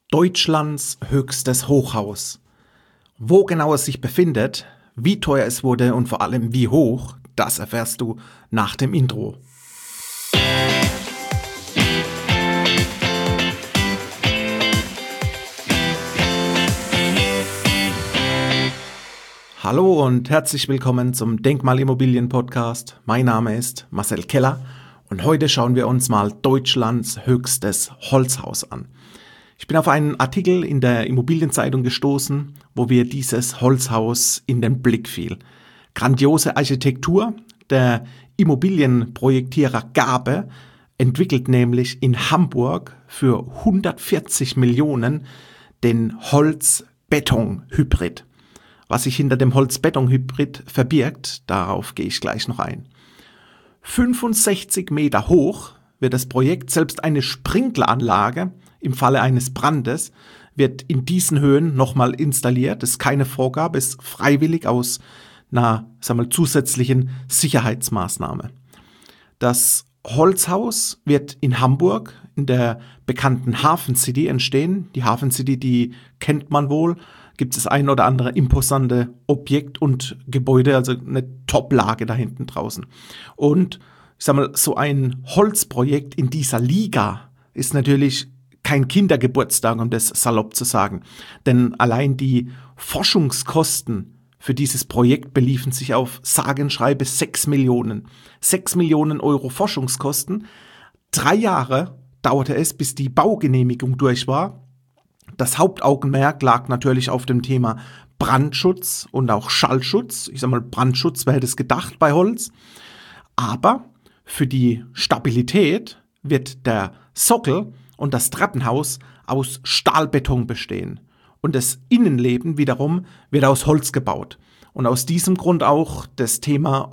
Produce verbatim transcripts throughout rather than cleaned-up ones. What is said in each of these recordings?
Deutschlands höchstes Hochhaus. Wo genau es sich befindet, wie teuer es wurde und vor allem wie hoch, das erfährst du nach dem Intro. Hallo und herzlich willkommen zum Denkmalimmobilien-Podcast. Mein Name ist Marcel Keller und heute schauen wir uns mal Deutschlands höchstes Holzhaus an. Ich bin auf einen Artikel in der Immobilienzeitung gestoßen, wo mir dieses Holzhaus in den Blick fiel. Grandiose Architektur. Der Immobilienprojektierer Gabe entwickelt nämlich in Hamburg für hundertvierzig Millionen den Holz-Beton-Hybrid. Was sich hinter dem Holz-Beton-Hybrid verbirgt, darauf gehe ich gleich noch ein. fünfundsechzig Meter hoch wird das Projekt, selbst eine Sprinkleranlage im Falle eines Brandes wird in diesen Höhen nochmal installiert. Das ist keine Vorgabe, ist freiwillig aus einer, sagen wir mal, zusätzlichen Sicherheitsmaßnahme. Das Holzhaus wird in Hamburg in der bekannten Hafen City entstehen. Die Hafen City, die kennt man wohl. Gibt es ein oder andere imposante Objekt und Gebäude, also eine Top-Lage da hinten draußen. Und ich sag mal, so ein Holzprojekt in dieser Liga ist natürlich kein Kindergeburtstag, um das salopp zu sagen. Denn allein die Forschungskosten für dieses Projekt beliefen sich auf sage und schreibe sechs Millionen. sechs Millionen Euro Forschungskosten. Drei Jahre dauerte es, bis die Baugenehmigung durch war. Das Hauptaugenmerk lag natürlich auf dem Thema Brandschutz und auch Schallschutz. Ich sag mal, Brandschutz, wer hätte es gedacht bei Holz. Aber für die Stabilität wird der Sockel und das Treppenhaus aus Stahlbeton bestehen. Und das Innenleben wiederum wird aus Holz gebaut. Und aus diesem Grund auch das Thema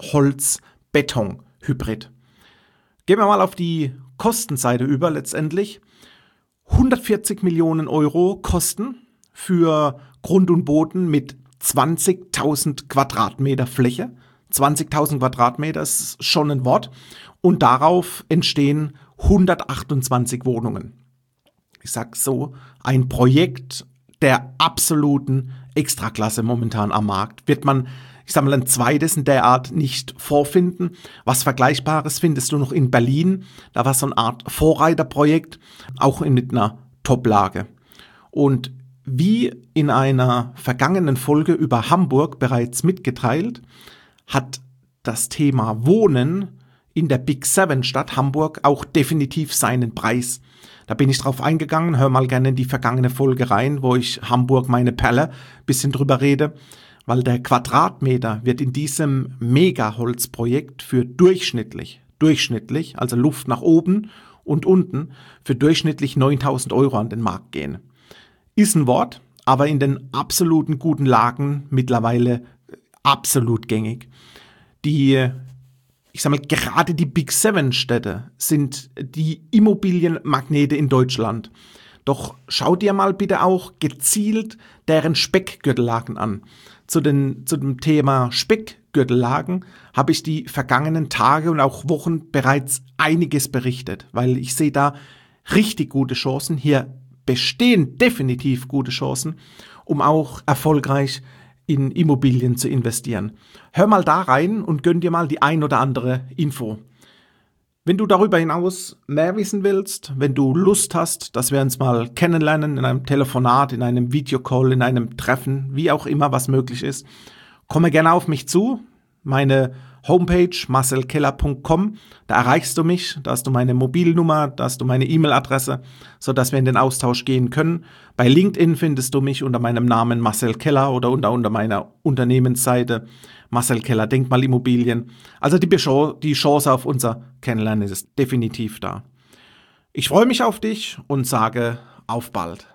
Holz-Beton-Hybrid. Gehen wir mal auf die Kostenseite über letztendlich. hundertvierzig Millionen Euro Kosten für Grund und Boden mit zwanzigtausend Quadratmeter Fläche. zwanzigtausend Quadratmeter ist schon ein Wort. Und darauf entstehen hundertachtundzwanzig Wohnungen. Ich sag so, ein Projekt der absoluten Extraklasse momentan am Markt. Wird man, ich sag mal, ein zweites in der Art nicht vorfinden. Was Vergleichbares findest du noch in Berlin. Da war so eine Art Vorreiterprojekt, auch mit einer Top-Lage. Und wie in einer vergangenen Folge über Hamburg bereits mitgeteilt, hat das Thema Wohnen in der Big Seven Stadt Hamburg auch definitiv seinen Preis. Da bin ich drauf eingegangen, hör mal gerne in die vergangene Folge rein, wo ich Hamburg meine Perle ein bisschen drüber rede, weil der Quadratmeter wird in diesem Mega-Holzprojekt für durchschnittlich, durchschnittlich, also Luft nach oben und unten, für durchschnittlich neuntausend Euro an den Markt gehen. Ist ein Wort, aber in den absoluten guten Lagen mittlerweile absolut gängig. Die Ich sag mal, gerade die Big Seven Städte sind die Immobilienmagnete in Deutschland. Doch schau dir mal bitte auch gezielt deren Speckgürtellagen an. Zu, den, zu dem Thema Speckgürtellagen habe ich die vergangenen Tage und auch Wochen bereits einiges berichtet, weil ich sehe da richtig gute Chancen. Hier bestehen definitiv gute Chancen, um auch erfolgreich in Immobilien zu investieren. Hör mal da rein und gönn dir mal die ein oder andere Info. Wenn du darüber hinaus mehr wissen willst, wenn du Lust hast, dass wir uns mal kennenlernen in einem Telefonat, in einem Videocall, in einem Treffen, wie auch immer was möglich ist, komme gerne auf mich zu. Meine Homepage marcel keller punkt com, da erreichst du mich, da hast du meine Mobilnummer, da hast du meine E-Mail-Adresse, sodass wir in den Austausch gehen können. Bei LinkedIn findest du mich unter meinem Namen Marcel Keller oder unter, unter meiner Unternehmensseite Marcel Keller Denkmalimmobilien. Also die, die Chance auf unser Kennenlernen ist definitiv da. Ich freue mich auf dich und sage auf bald.